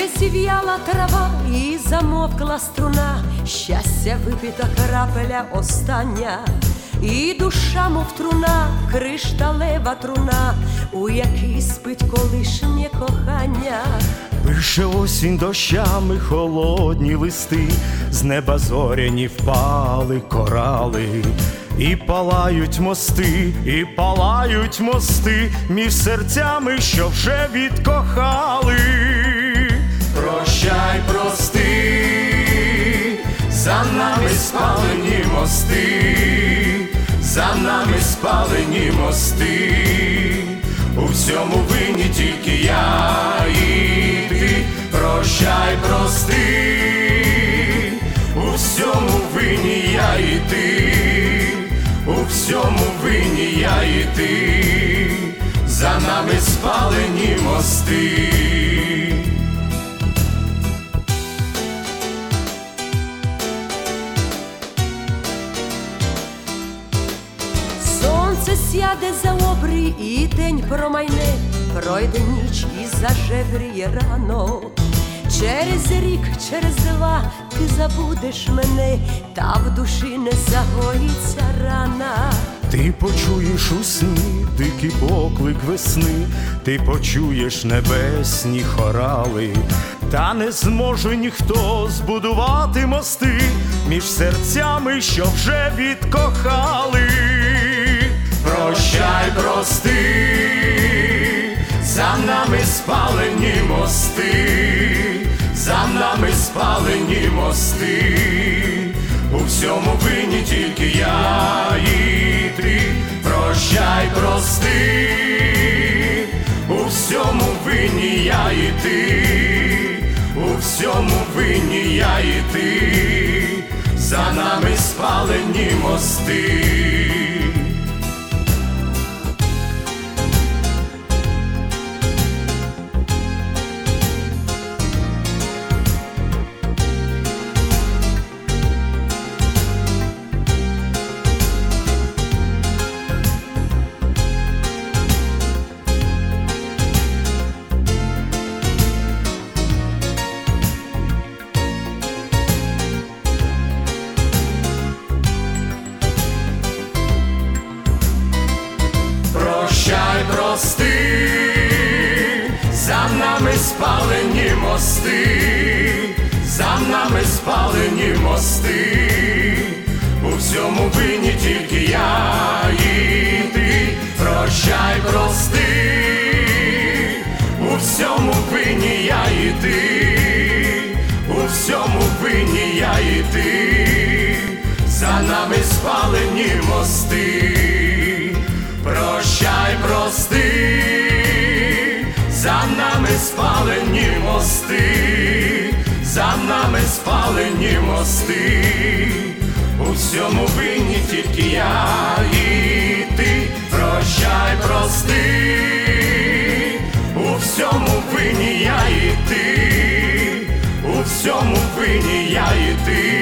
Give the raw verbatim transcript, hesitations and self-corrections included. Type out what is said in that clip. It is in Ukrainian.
Вже зів'яла трава і замовкла струна, щастя випита крапеля остання, і душа, мов труна, кришталева труна, у якій спить колишнє кохання. Пише осінь дощами холодні листи, з неба зоряні впали корали. І палають мости, і палають мости між серцями, що вже відкохали. Прощай, прости, за нами спалені мости, за нами спалені мости. У всьому винні тільки я і ти. Прощай, прости, у всьому винні я і ти. У всьому винні я і ти, за нами спалені мости. Сонце сяде за обрій і день промайне, пройде ніч і зажевріє рано. Через рік, через два ти забудеш мене, та в душі не загоїться рана. Ти почуєш у сні дикий поклик весни, ти почуєш небесні хорали, та не зможе ніхто збудувати мости між серцями, що вже відкохали. Прощай, прости, за нами спалені мости, за нами спалені мости. У всьому винні тільки я і ти. Прощай, прости, у всьому винні я і ти. У всьому винні я і ти, за нами спалені мости. Прощай, прости, за нами спалені мости, за нами спалені мости. У всьому винні тільки я і ти. Прощай, прости, у всьому винні я і ти. У всьому винні я і ти, за нами спалені мости. Прощай, прости, за нами спалені мости, за нами спалені мости. У всьому винні тільки я і ти. Прощай, прости, у всьому винні я і ти. У всьому винні я і ти,